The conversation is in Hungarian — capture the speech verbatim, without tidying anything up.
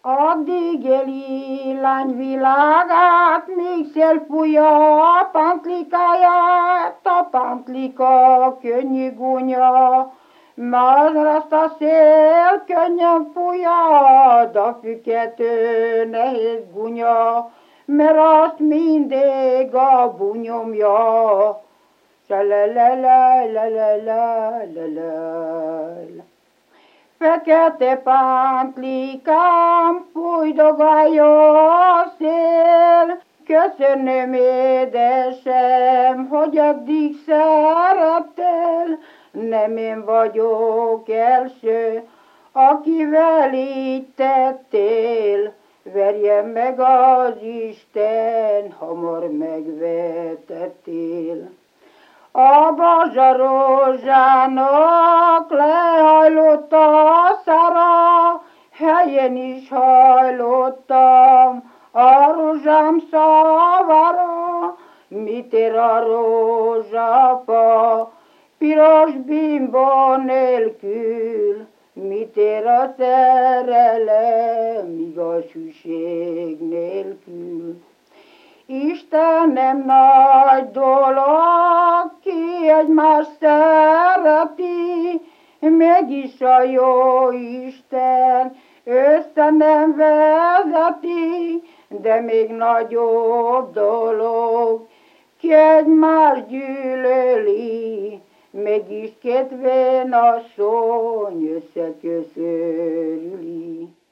Addig éli lány világát, míg szél fújja a pántlikáját, a pántlika könnyű gúnya. Másra azt a szél könnyen fújja, d a fükető nehéz gúnya, mert azt mindig a bunyomja. Fekete pántlikám, fújdogálja a szél, köszönöm édesem, hogy eddig szerettél, nem én vagyok első, akivel így tettél, verjen meg az Isten, hamar megvetettél. A bazsarózsának lehajlott a szára, helyen is hajlottam a rózsám szavára. Mit ér a rózsafa piros bimba nélkül, mit ér a szerelem igazsűség nélkül? Istenem, nagy dolog, ki egymást szereti, mégis a jó Isten össze nem vezeti, de még nagyobb dolog, ki egymást gyűlöli, mégis két vénasszony összeköszörüli.